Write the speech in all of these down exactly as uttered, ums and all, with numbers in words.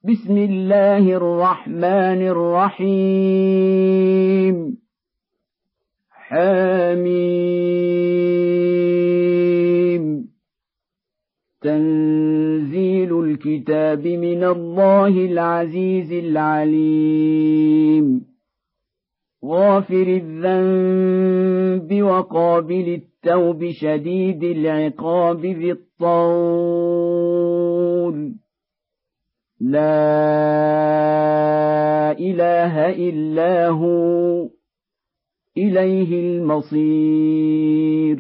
بسم الله الرحمن الرحيم حميم تنزيل الكتاب من الله العزيز العليم غافر الذنب وقابل التوب شديد العقاب ذي الطول لا إله إلا هو إليه المصير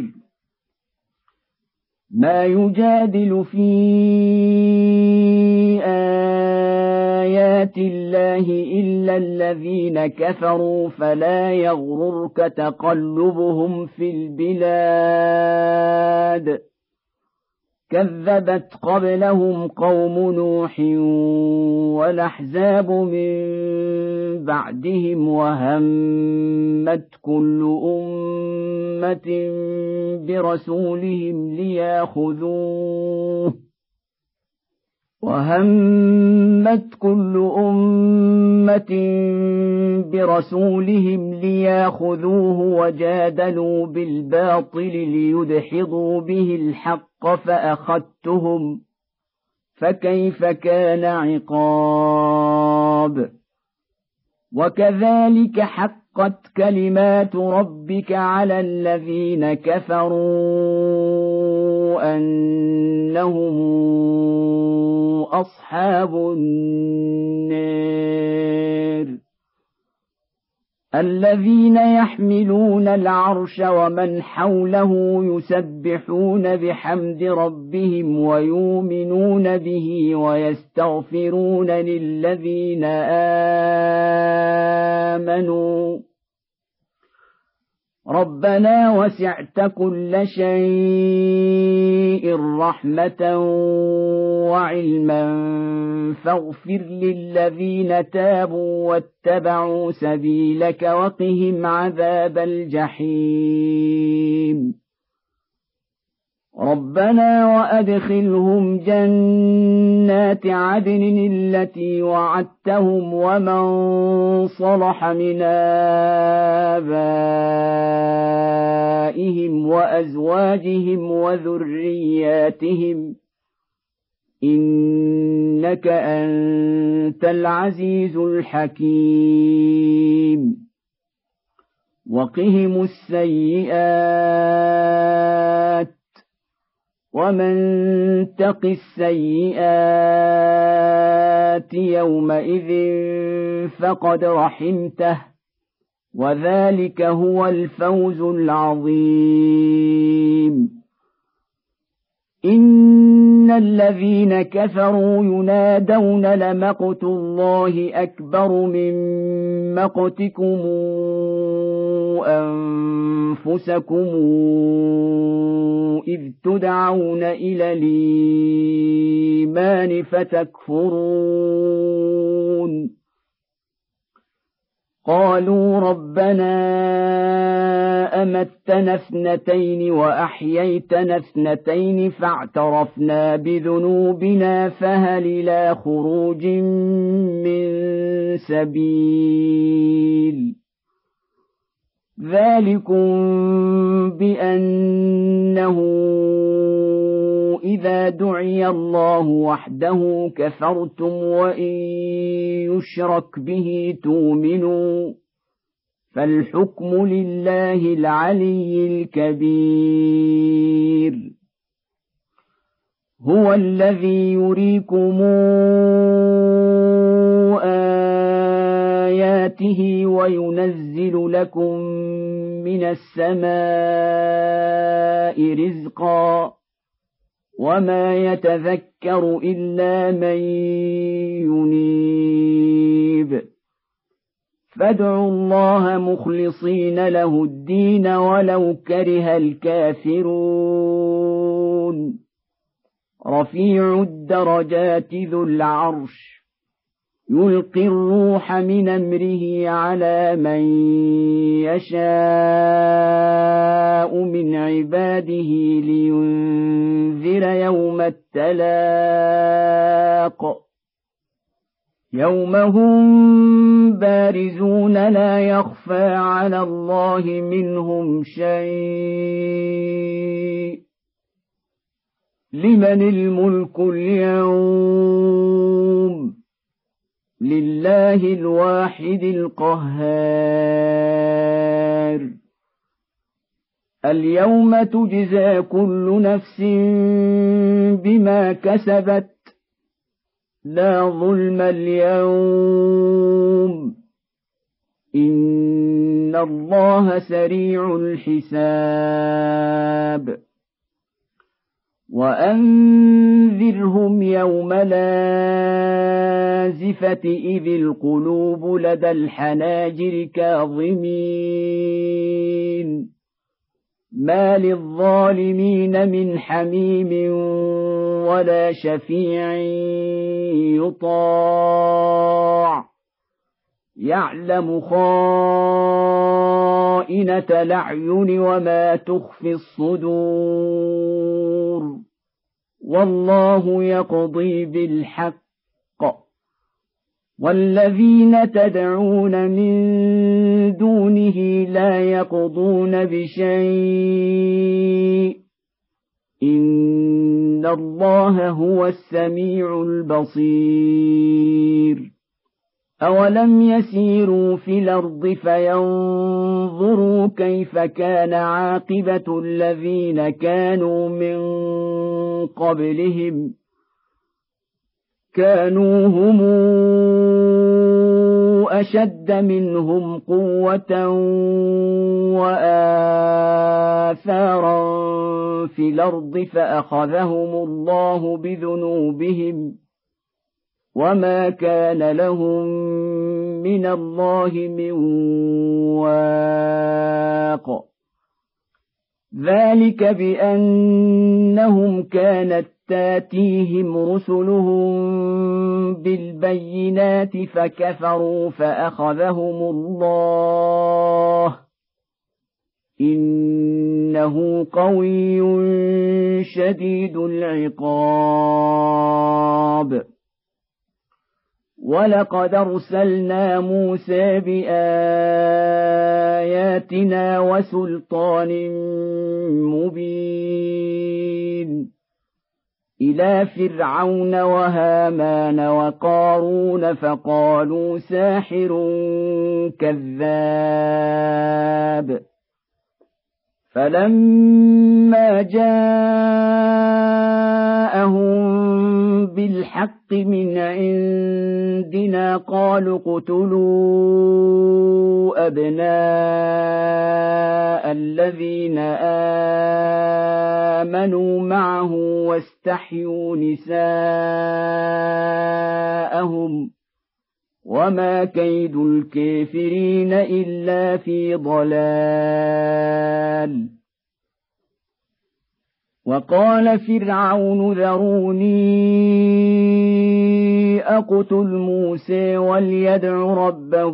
ما يجادل في آيات الله إلا الذين كفروا فلا يغررك تقلبهم في البلاد كذبت قبلهم قوم نوح والأحزاب من بعدهم وهمت كل أمة برسولهم ليأخذوه وهمت كل أمة برسولهم ليأخذوه وجادلوا بالباطل ليدحضوا به الحق فأخذتهم فكيف كان عقاب وكذلك حقت كلمات ربك على الذين كفروا أنهم أصحاب النار الذين يحملون العرش ومن حوله يسبحون بحمد ربهم ويؤمنون به ويستغفرون للذين آمنوا ربنا وسعت كل شيء رحمة وعلما فاغفر للذين تابوا واتبعوا سبيلك وقهم عذاب الجحيم ربنا وأدخلهم جنات عدن التي وعدتهم ومن صلح من آبائهم وأزواجهم وذرياتهم إنك أنت العزيز الحكيم وقهم السيئات ومن تق السيئات يومئذ فقد رحمته وذلك هو الفوز العظيم إن الذين كفروا ينادون لمقت الله أكبر من مقتكم أنفسكم إذ تدعون إلى الإيمان فتكفرون قالوا ربنا أمتنا اثنتين وأحييتنا اثنتين فاعترفنا بذنوبنا فهل إلى خروج من سبيل ذلكم بأنه إذا دعي الله وحده كفرتم وإن يشرك به تؤمنوا فالحكم لله العلي الكبير هو الذي يريكم آياته وينزل لكم من السماء رزقا وما يتذكر إلا من ينيب فادعوا الله مخلصين له الدين ولو كره الكافرون رفيع الدرجات ذو العرش يلقي الروح من أمره على من يشاء من عباده لينذر يوم التلاق يوم هم بارزون لا يخفى على الله منهم شيء لمن الملك اليوم لله الواحد القهار اليوم تجزى كل نفس بما كسبت لا ظلم اليوم إن الله سريع الحساب وأنذرهم يوم لازفة إذ القلوب لدى الحناجر كاظمين ما للظالمين من حميم ولا شفيع يطاع يعلم خائنة الأعين وما تخفي الصدور والله يقضي بالحق والذين تدعون من دونه لا يقضون بشيء إن الله هو السميع البصير أولم يسيروا في الأرض فينظروا كيف كان عاقبة الذين كانوا من قبلهم كانوا هم أشد منهم قوة وآثارا في الأرض فأخذهم الله بذنوبهم وما كان لهم من الله من واق ذلك بأنهم كانت تاتيهم رسلهم بالبينات فكفروا فأخذهم الله إنه قوي شديد العقاب ولقد أرسلنا موسى بآياتنا وسلطان مبين إلى فرعون وهامان وقارون فقالوا ساحر كذاب فلما جاءهم بالحق من عندنا قالوا اقتلوا أبناء الذين آمنوا معه واستحيوا نساءهم وما كيد الكافرين إلا في ضلال وقال فرعون ذروني أقتل موسى وليدع ربه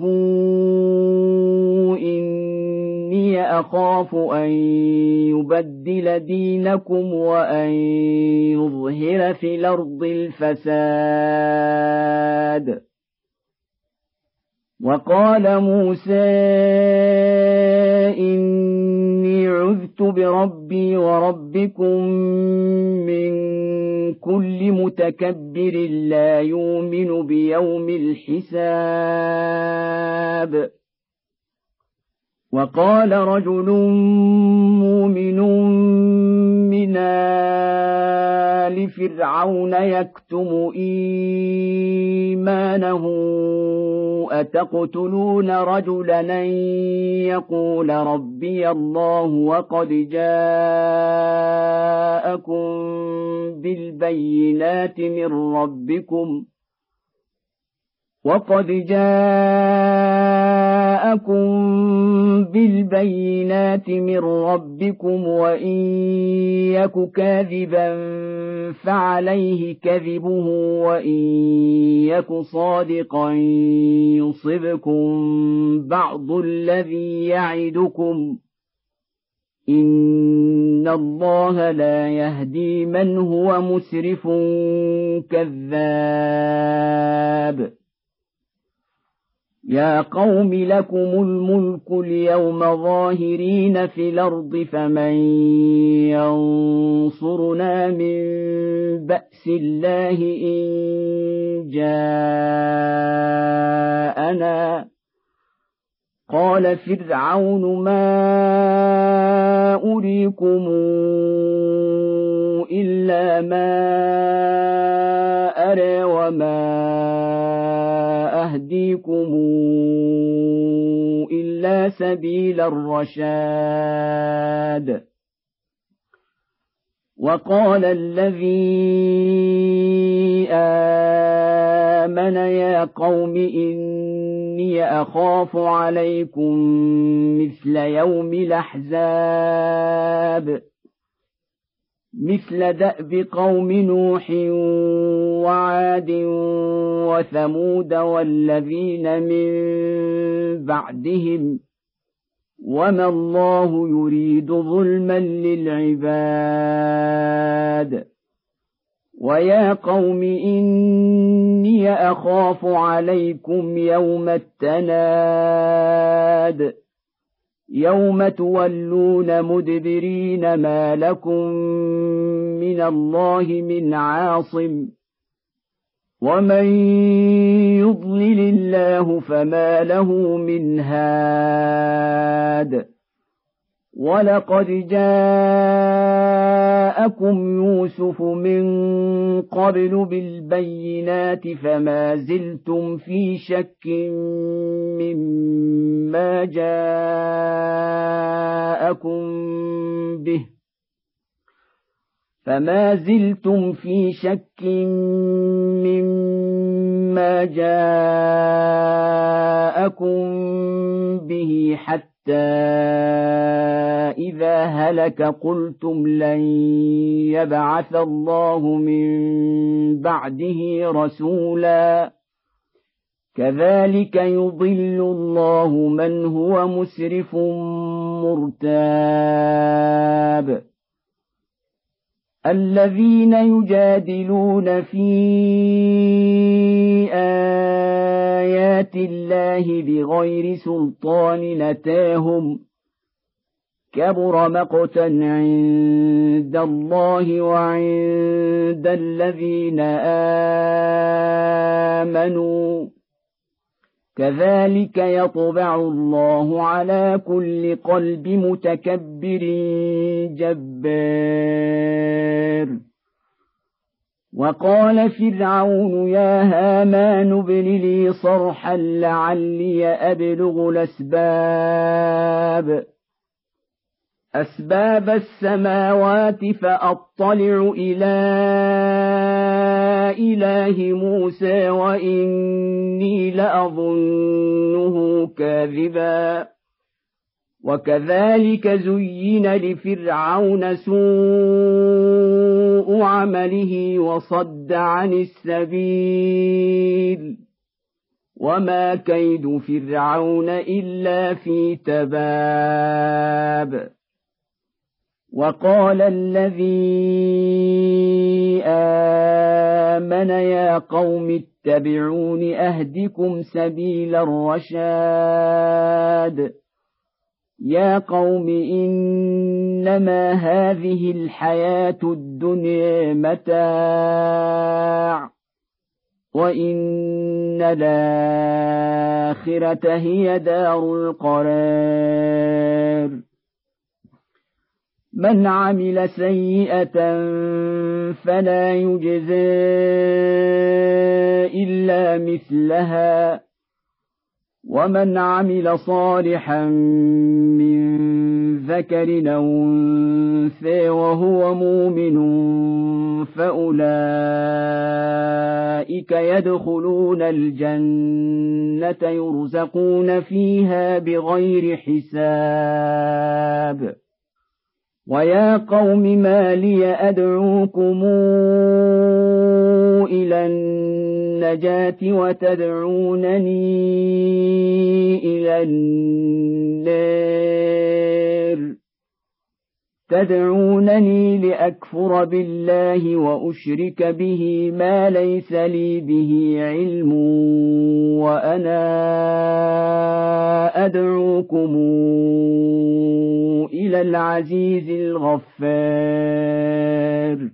إني أخاف أن يبدل دينكم وأن يظهر في الأرض الفساد وقال موسى إني عذت بربي وربكم من كل متكبر لا يؤمن بيوم الحساب وقال رجل مؤمن من آل فرعون يكتم إيمانه أتقتلون رجلا أن يقول ربي الله وقد جاءكم بالبينات من ربكم وقد جاءكم بالبينات من ربكم وإن يك كاذبا فعليه كذبه وإن يك صادقا يصبكم بعض الذي يعدكم إن الله لا يهدي من هو مسرف كذاب يا قوم لكم الملك اليوم ظاهرين في الأرض فمن ينصرنا من بأس الله إن جاءنا قال فرعون ما أريكم إلا ما أرى وما أهديكم إلا سبيل الرشاد وقال الذي آمن يا قوم إني أخاف عليكم مثل يوم الأحزاب مثل دأب قوم نوح وعاد وثمود والذين من بعدهم وما الله يريد ظلما للعباد ويا قوم إني أخاف عليكم يوم التناد يوم تولون مدبرين ما لكم من الله من عاصم ومن يضلل الله فما له من هاد ولقد جاءكم يوسف من قبل بالبينات فما زلتم في شك مما جاءكم به فما زلتم في شك مما جاءكم به حتى إذا هلك قلتم لن يبعث الله من بعده رسولا كذلك يضل الله من هو مسرف مرتاب الذين يجادلون في آيات الله بغير سلطان أتاهم كبر مقتا عند الله وعند الذين آمنوا كذلك يطبع الله على كل قلب متكبر جبار وقال فرعون يا هامان ابن لي صرحا لعلي أبلغ الأسباب أسباب السماوات فأطلع إلى إله موسى وإني لأظنه كاذبا وكذلك زين لفرعون سوء عمله وصد عن السبيل وما كيد فرعون إلا في تباب وقال الذي آمن يا قوم اتبعون أهدكم سبيل الرشاد يا قوم إنما هذه الحياة الدنيا متاع وإن الآخرة هي دار القرار من عمل سيئة فلا يجزى إلا مثلها ومن عمل صالحا من ذكر أو أنثى وهو مؤمن فأولئك يدخلون الجنة يرزقون فيها بغير حساب ويا قوم ما لي أدعوكم إلى النجاة وتدعونني إلى النار تدعونني لأكفر بالله وأشرك به ما ليس لي به علم وأنا أدعوكم إلى العزيز الغفار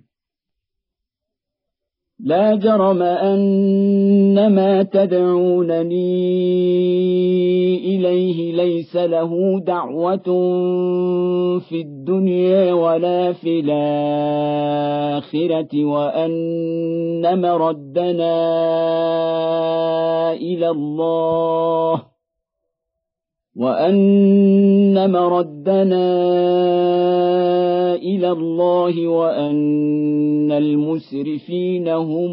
لا جرم أن ما تدعونني إليه ليس له دعوة في الدنيا ولا في الآخرة وأن مردنا إلى الله وأن مردنا إلى الله وأن المسرفين هم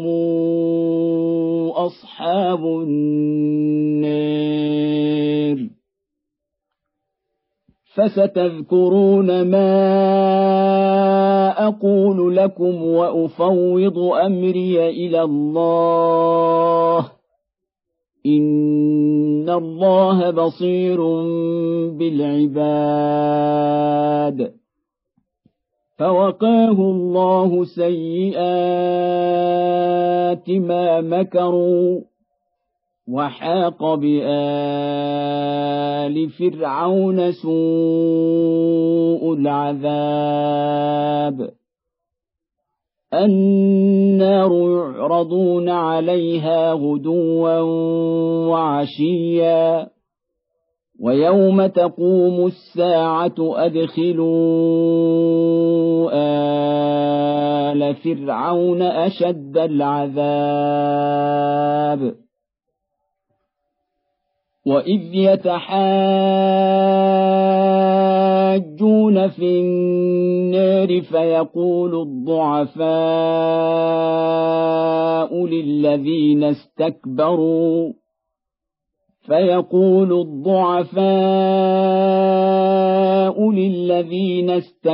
أصحاب النار فستذكرون ما أقول لكم وأفوض أمري إلى الله إن الله بصير بالعباد فوقاه الله سيئات ما مكروا وحاق بآل فرعون سوء العذاب النار يعرضون عليها غدوا وعشيا ويوم تقوم الساعة أدخلوا آل فرعون أشد العذاب وإذ يتحاجون في النار فيقول الضعفاء للذين استكبروا فيقول الضعفاء للذين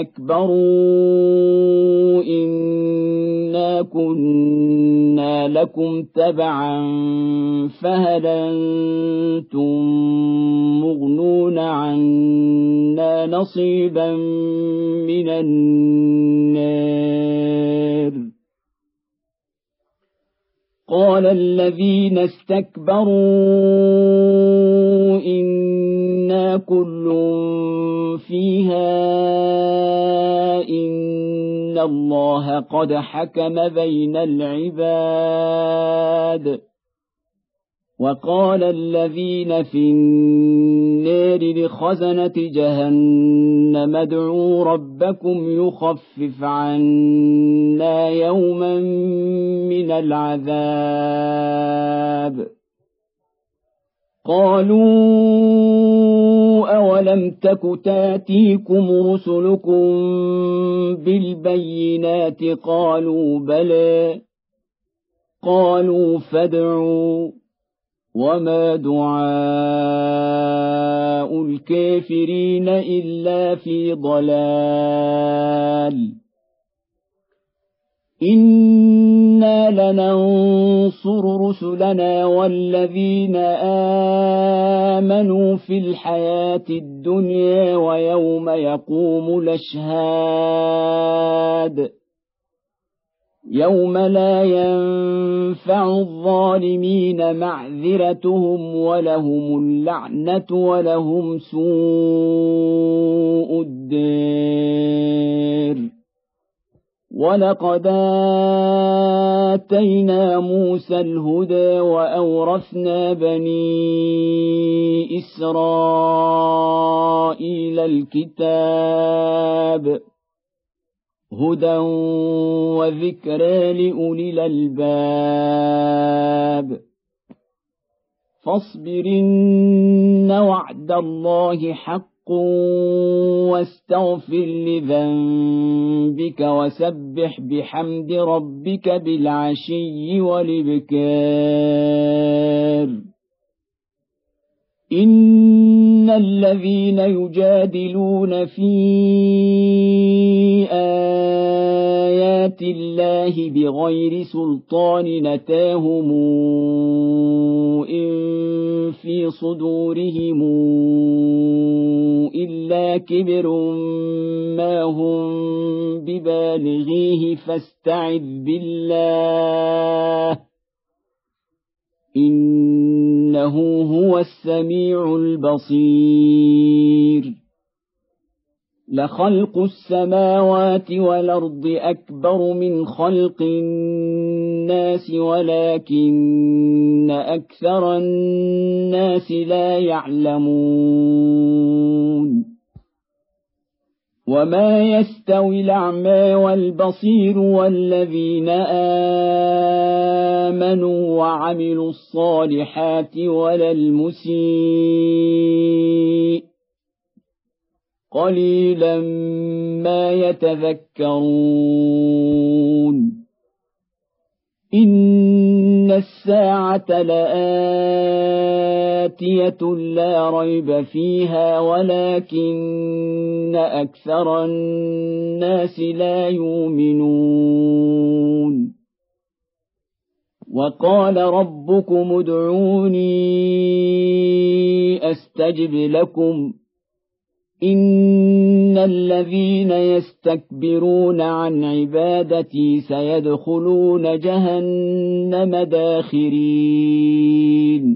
استكبروا إنا كنا لكم تبعا فهل أنتم مغنون عنا نصيبا من النار قال الذين استكبروا إنا كل فيها إن الله قد حكم بين العباد وقال الذين في النار لخزنة جهنم ادعوا ربكم يخفف عنا يوما من العذاب قالوا أولم تك تاتيكم رسلكم بالبينات قالوا بلى قالوا فادعوا وما دعاء الكافرين إلا في ضلال إنا لننصر رسلنا والذين آمنوا في الحياة الدنيا ويوم يقوم الأشهاد يوم لا ينفع الظالمين معذرتهم ولهم اللعنة ولهم سوء الدار ولقد آتينا موسى الهدى وأورثنا بني إسرائيل الكتاب هدى وذكرى لأولي الألباب فاصبر إن وعد الله حق واستغفر لذنبك وسبح بحمد ربك بالعشي والإبكار إن الذين يجادلون في آيات الله بغير سلطان أتاهم إن في صدورهم إلا كبر ما هم ببالغيه فاستعذ بالله إن إنه هو السميع البصير لخلق السماوات والأرض أكبر من خلق الناس ولكن أكثر الناس لا يعلمون وما يستوي الأعمى والبصير والذين آمنوا وعملوا الصالحات ولا المسيء قليلا ما يتذكرون إن الساعة لآتية لا ريب فيها ولكن أكثر الناس لا يؤمنون وقال ربكم ادعوني أستجب لكم إن الذين يستكبرون عن عبادتي سيدخلون جهنم داخرين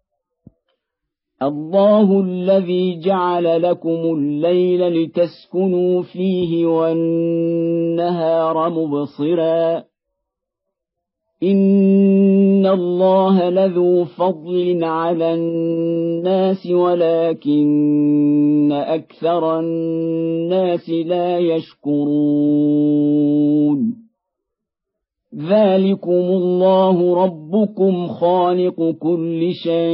الله الذي جعل لكم الليل لتسكنوا فيه والنهار مبصرا إن الله لذو فضل على الناس ولكن أكثر الناس لا يشكرون ذلكم الله ربكم خالق كل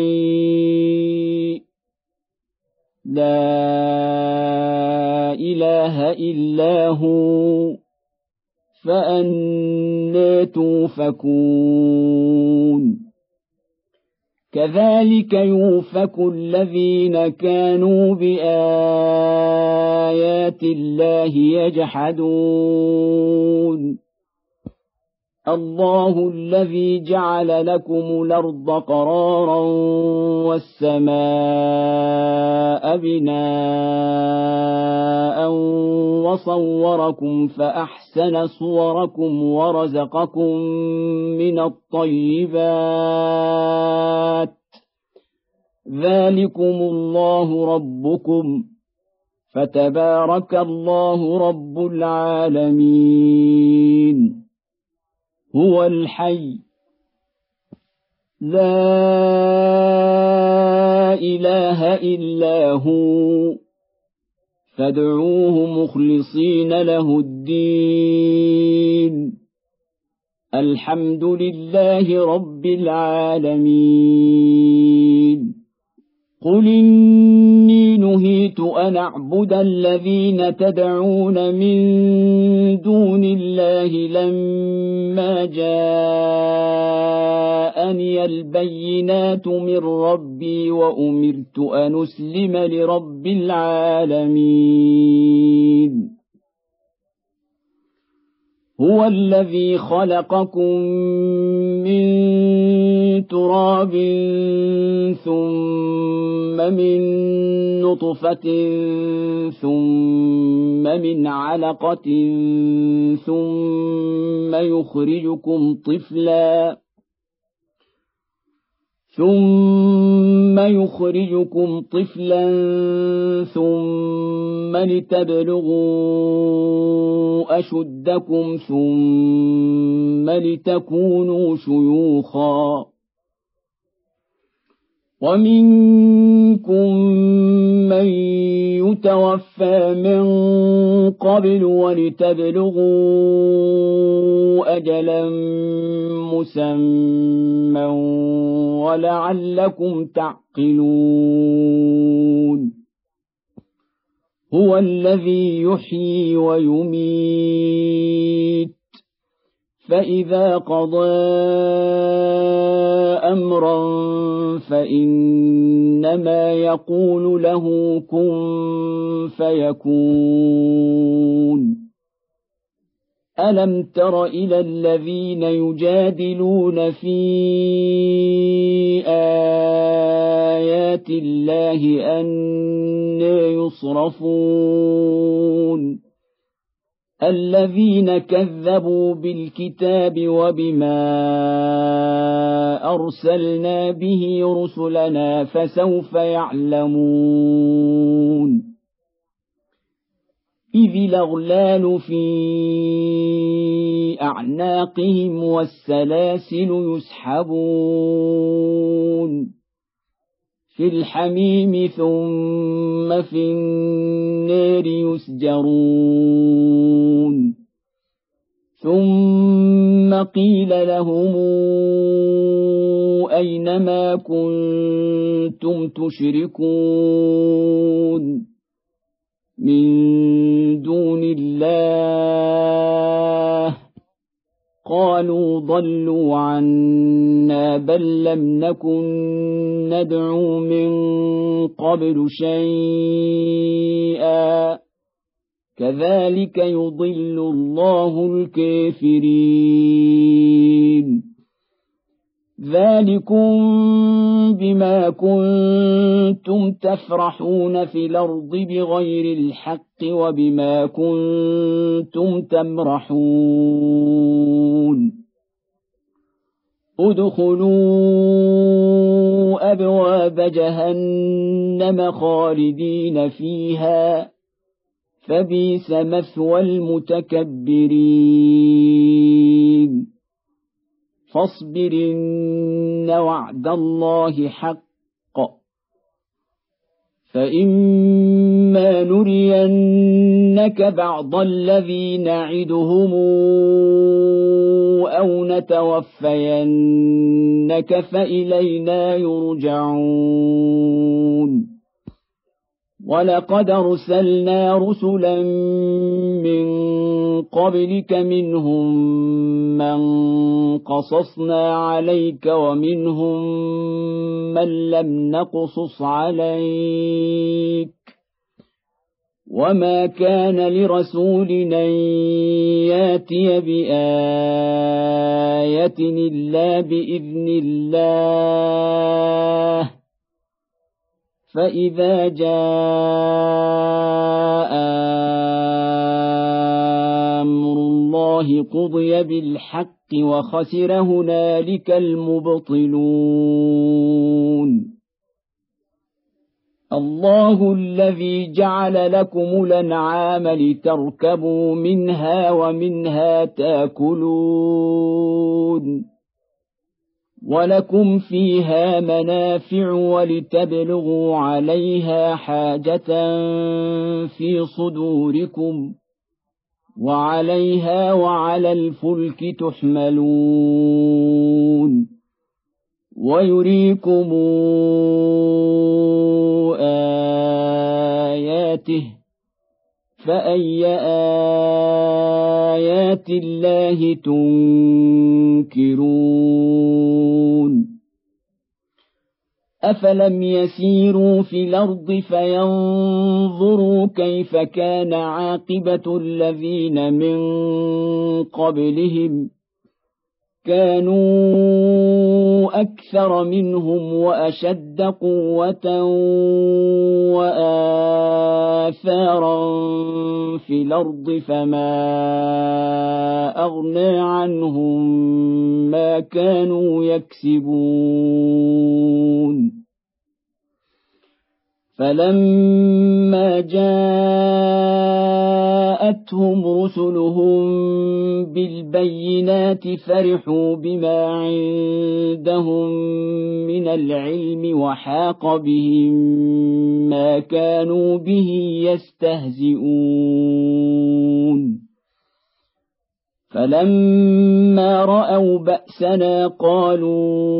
شيء لا إله إلا هو فأنى توفكون كذلك يؤفك الذين كانوا بآيات الله يجحدون الله الذي جعل لكم الأرض قرارا والسماء بناء وصوركم فأحسن صوركم ورزقكم من الطيبات ذلكم الله ربكم فتبارك الله رب العالمين هو الحي لا إله إلا هو فادعوه مخلصين له الدين الحمد لله رب العالمين قل إني نهيت أن أعبد الذين تدعون من دون الله لما جاءني البينات من ربي وأمرت أن أسلم لرب العالمين هو الذي خلقكم من تراب ثم من نطفة ثم من علقة ثم يخرجكم طفلا ثم يخرجكم طفلا ثم لتبلغوا أشدكم ثم لتكونوا شيوخا ومنكم من يتوفى من قبل ولتبلغوا أجلا مسمى ولعلكم تعقلون هو الذي يحيي ويميت فإذا قضى أمرا فإنما يقول له كن فيكون ألم تر إلى الذين يجادلون في آيات الله أنى يصرفون الذين كذبوا بالكتاب وبما أرسلنا به رسلنا فسوف يعلمون إذ الأغلال في أعناقهم والسلاسل يسحبون في الحميم ثم في النار يسجرون ثم قيل لهم أين ما كنتم تشركون من دون الله قالوا ضلوا عنا بل لم نكن ندعو من قبل شيئا كذلك يضل الله الكافرين ذلكم بما كنتم تفرحون في الأرض بغير الحق وبما كنتم تمرحون ادخلوا أبواب جهنم خالدين فيها فبئس مثوى المتكبرين فاصبر إن وعد الله حق فإما نرينك بعض الذي نعدهم أو نتوفينك فإلينا يرجعون ولقد أرسلنا رسلا من قبلك منهم من قصصنا عليك ومنهم من لم نقصص عليك وما كان لرسول أن ياتي بآية إلا بإذن الله فإذا جاء أمر الله قضي بالحق وخسر هنالك المبطلون الله الذي جعل لكم الأنعام لتركبوا منها ومنها تأكلون ولكم فيها منافع ولتبلغوا عليها حاجة في صدوركم وعليها وعلى الفلك تحملون ويريكم آياته فأي آيات الله تنكرون أفلم يسيروا في الأرض فينظروا كيف كان عاقبة الذين من قبلهم كانوا أكثر منهم وأشد قوة وآثارا في الأرض فما أغنى عنهم ما كانوا يكسبون فلما جاءتهم رسلهم بالبينات فرحوا بما عندهم من العلم وحاق بهم ما كانوا به يستهزئون فلما رأوا بأسنا قالوا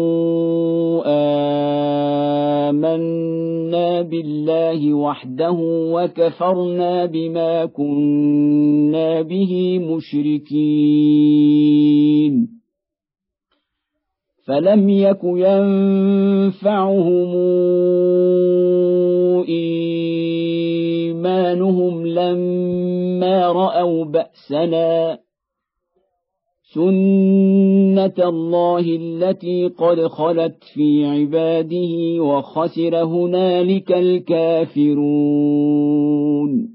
آمنا بالله وحده وكفرنا بما كنا به مشركين فلم يك ينفعهم إيمانهم لما رأوا بأسنا سنة الله التي قد خلت في عباده وخسر هنالك الكافرون